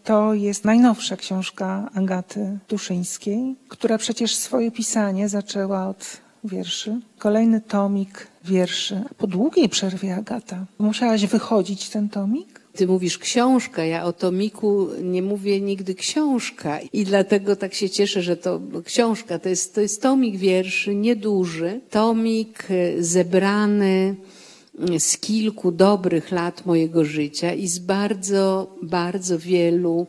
To jest najnowsza książka Agaty Tuszyńskiej, która przecież swoje pisanie zaczęła od wierszy. Kolejny tomik wierszy. Po długiej przerwie, Agata, musiałaś wychodzić ten tomik? Ty mówisz książka, ja o tomiku nie mówię nigdy książka i dlatego tak się cieszę, że to książka. To jest tomik wierszy, nieduży, tomik zebrany z kilku dobrych lat mojego życia i z bardzo, bardzo wielu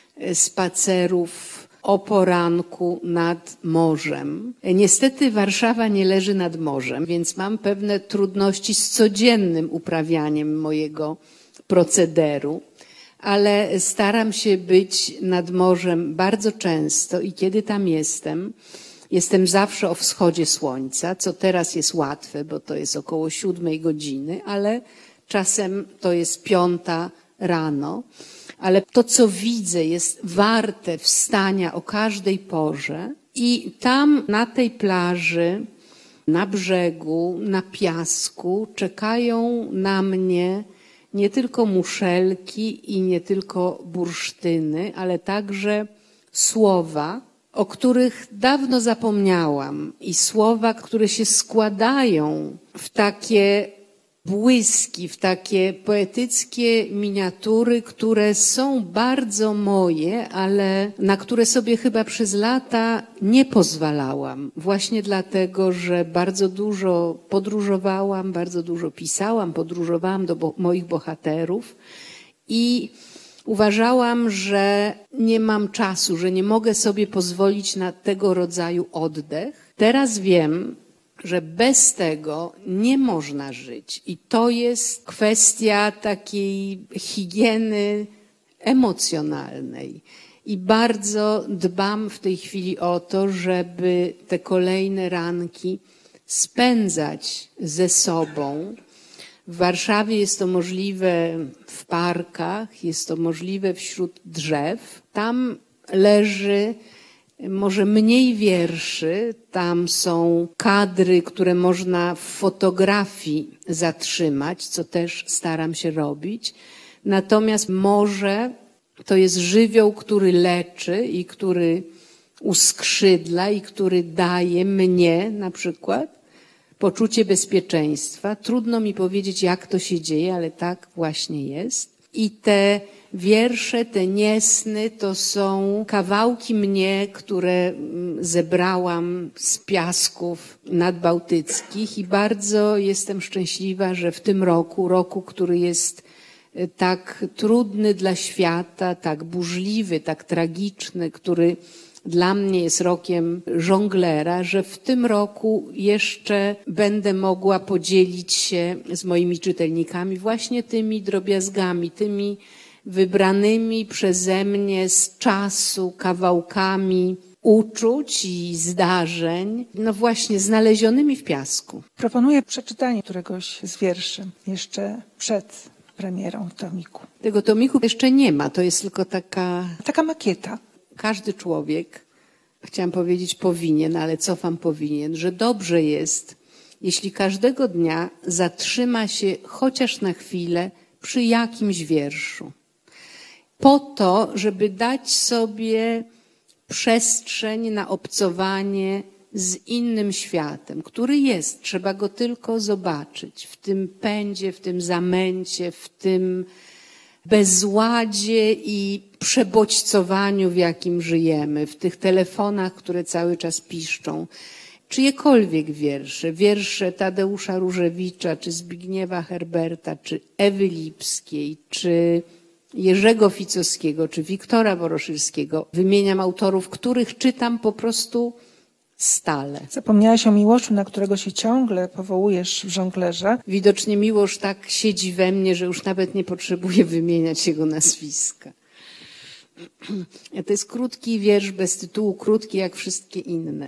spacerów o poranku nad morzem. Niestety Warszawa nie leży nad morzem, więc mam pewne trudności z codziennym uprawianiem mojego procederu, ale staram się być nad morzem bardzo często i kiedy tam jestem zawsze o wschodzie słońca, co teraz jest łatwe, bo to jest około 7 godziny, ale czasem to jest 5 rano. Ale to, co widzę, jest warte wstania o każdej porze i tam na tej plaży, na brzegu, na piasku czekają na mnie nie tylko muszelki i nie tylko bursztyny, ale także słowa, o których dawno zapomniałam i słowa, które się składają w takie błyski, w takie poetyckie miniatury, które są bardzo moje, ale na które sobie chyba przez lata nie pozwalałam. Właśnie dlatego, że bardzo dużo podróżowałam, bardzo dużo pisałam, podróżowałam do moich bohaterów i uważałam, że nie mam czasu, że nie mogę sobie pozwolić na tego rodzaju oddech. Teraz wiem, że bez tego nie można żyć. I to jest kwestia takiej higieny emocjonalnej. I bardzo dbam w tej chwili o to, żeby te kolejne ranki spędzać ze sobą. W Warszawie jest to możliwe w parkach, jest to możliwe wśród drzew. Tam leży może mniej wierszy, tam są kadry, które można w fotografii zatrzymać, co też staram się robić. Natomiast morze to jest żywioł, który leczy i który uskrzydla i który daje mnie na przykład poczucie bezpieczeństwa. Trudno mi powiedzieć, jak to się dzieje, ale tak właśnie jest. I te wiersze, te niesny to są kawałki mnie, które zebrałam z piasków nadbałtyckich i bardzo jestem szczęśliwa, że w tym roku, który jest tak trudny dla świata, tak burzliwy, tak tragiczny, który dla mnie jest rokiem żonglera, że w tym roku jeszcze będę mogła podzielić się z moimi czytelnikami właśnie tymi drobiazgami, tymi wybranymi przeze mnie z czasu kawałkami uczuć i zdarzeń, no właśnie znalezionymi w piasku. Proponuję przeczytanie któregoś z wierszy jeszcze przed premierą tomiku. Tego tomiku jeszcze nie ma, to jest tylko taka makieta. Każdy człowiek, chciałam powiedzieć powinien, ale cofam powinien, że dobrze jest, jeśli każdego dnia zatrzyma się chociaż na chwilę przy jakimś wierszu. Po to, żeby dać sobie przestrzeń na obcowanie z innym światem, który jest, trzeba go tylko zobaczyć w tym pędzie, w tym zamęcie, w tym bezładzie i przebodźcowaniu, w jakim żyjemy, w tych telefonach, które cały czas piszczą. Czyjekolwiek wiersze Tadeusza Różewicza, czy Zbigniewa Herberta, czy Ewy Lipskiej, czy Jerzego Ficowskiego, czy Wiktora Woroszylskiego. Wymieniam autorów, których czytam po prostu stale. Zapomniałaś o Miłoszu, na którego się ciągle powołujesz w żonglerze. Widocznie Miłosz tak siedzi we mnie, że już nawet nie potrzebuję wymieniać jego nazwiska. To jest krótki wiersz bez tytułu, krótki jak wszystkie inne.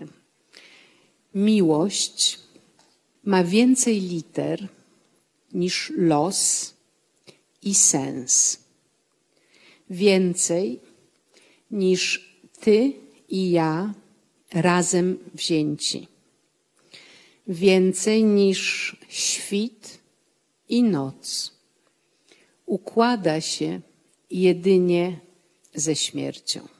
Miłość ma więcej liter niż los i sens. Więcej niż ty i ja razem wzięci. Więcej niż świt i noc. Układa się jedynie ze śmiercią.